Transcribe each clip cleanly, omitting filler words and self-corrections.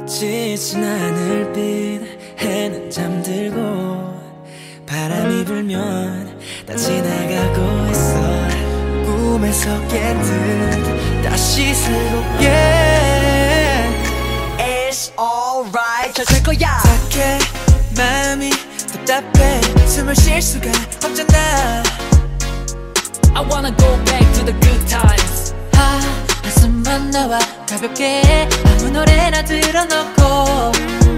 지친 하늘빛 해는 잠들고 바람이 불면 다 지나가고 있어. 꿈에서 깬 듯 다시 새롭게 It's alright 잘 될 거야. 착해 마음이 답답해 숨을 쉴 수가 없잖아. I wanna go back to the good times. 한숨만 나와 가볍게 아무 노래나 들어놓고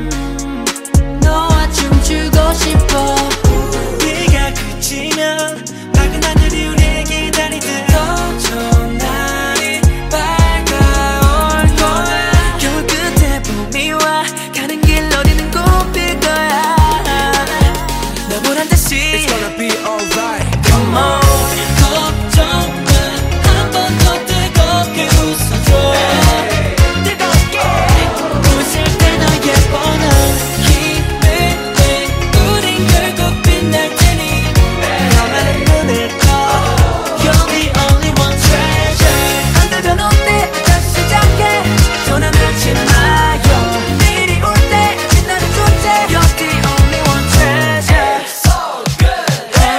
너와 춤추고 싶어. 네가 그치면 밝은 하늘이 우리를 기다리듯 더 좋은 날이 밝아올 거야. 겨울 끝에 봄이 와 가는 길 어디는 꽃필 거야. 너 보란 듯이 It's gonna be alright. Come on 걱정 마 한 번 더 뜨겁게 웃어줘. 뜨겁게 웃을 때 너의 뻔한 힘을 내 우린 결국 빛날 테니 너만의 눈을 떠. You're the only one treasure. 안 되면 어때 다시 시작해. 전화 놓지 마요. 내일이 올 때 빛나는 존재. You're the only one treasure. So good.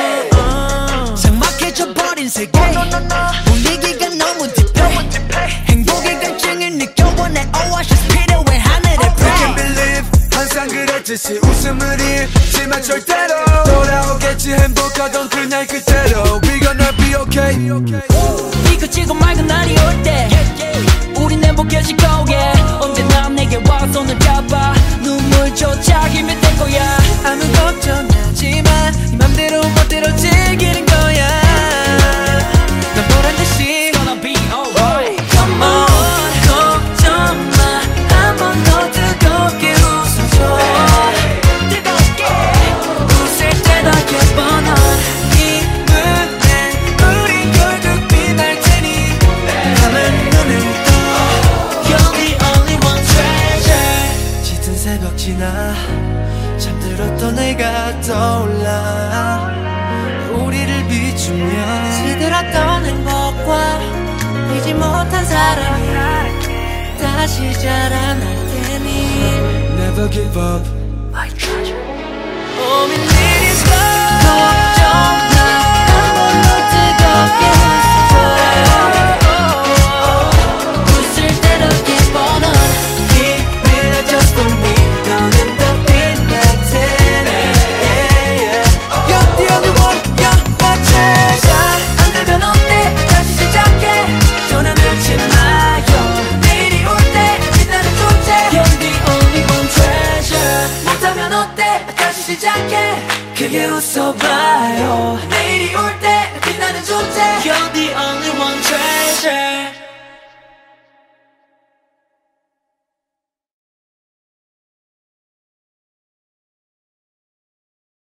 삭막해져버린 세계 분위기가 너무 딥해. 행복의 갈증을 느껴워 내 oasis 필요해 하늘의 I pray. can't believe 항상 그랬듯이 웃음을 잃지만 절대로 돌아오겠지 행복하던 그날 그대로 We gonna be okay. 비가 지고 맑은 날이 올 때 우린 행복해질 거야. 언제나 내게 와 손을 잡아 눈물조차 힘이 될 거야. 아무 걱정하지 마. 네 맘대로 멋대로 즐기는 거야. 넌 보란 듯이 It's gonna be alright. Come on 걱정 마. 한 번 더 뜨겁게 웃어줘. 뜨겁게 웃을 때 너의 뻔한 힘을 내 우린 결국 빛날 테니 감은 눈을 떠. You're the only one treasure. 짙은 새벽 지나 잠들었던 내가 떠올라 우리를 비추며 시들었던 행복과 잊지 못한 사랑이 다시 자라날 테니 Never give up. My treasure. All we need is love. 걱정 마. 한 번 더 뜨겁게 웃어줘. 웃을 때 너의 뻔한 힘을 just for me. 너는 더 빛날 테니. You're the only one. You're my treasure. 안 되면 어때 다시 시작해. 전화 놓지 마요. 내일이 올 때 빛나는 존재. You're the only one treasure. 못하면 어때 다시 시작해. 크게 웃어봐요. 내일이 올 때 빛나는 존재. You're the only one treasure.